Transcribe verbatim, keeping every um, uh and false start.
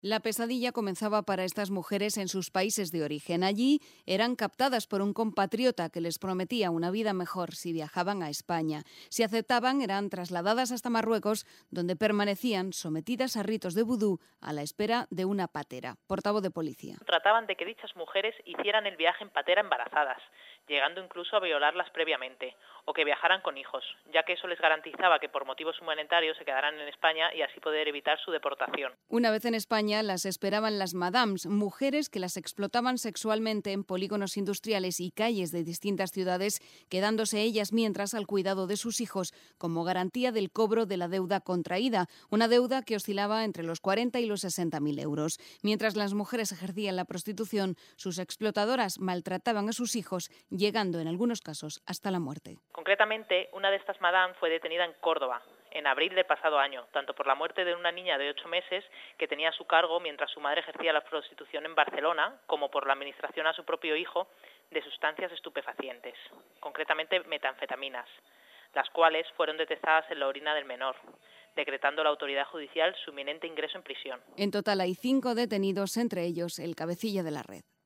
La pesadilla comenzaba para estas mujeres en sus países de origen. Allí eran captadas por un compatriota que les prometía una vida mejor si viajaban a España. Si aceptaban, eran trasladadas hasta Marruecos, donde permanecían sometidas a ritos de vudú a la espera de una patera. Portavoz de policía. Trataban de que dichas mujeres hicieran el viaje en patera embarazadas, llegando incluso a violarlas previamente, o que viajaran con hijos, ya que eso les garantizaba que por motivos humanitarios se quedaran en España y así poder evitar su deportación. Una vez en España, las esperaban las madams, mujeres que las explotaban sexualmente en polígonos industriales y calles de distintas ciudades, quedándose ellas mientras al cuidado de sus hijos como garantía del cobro de la deuda contraída, una deuda que oscilaba entre los cuarenta y los sesenta mil euros. Mientras las mujeres ejercían la prostitución, sus explotadoras maltrataban a sus hijos, llegando en algunos casos hasta la muerte. Concretamente, una de estas madame fue detenida en Córdoba en abril del pasado año, tanto por la muerte de una niña de ocho meses que tenía a su cargo mientras su madre ejercía la prostitución en Barcelona, como por la administración a su propio hijo de sustancias estupefacientes, concretamente metanfetaminas, las cuales fueron detectadas en la orina del menor, decretando la autoridad judicial su inminente ingreso en prisión. En total hay cinco detenidos, entre ellos el cabecilla de la red.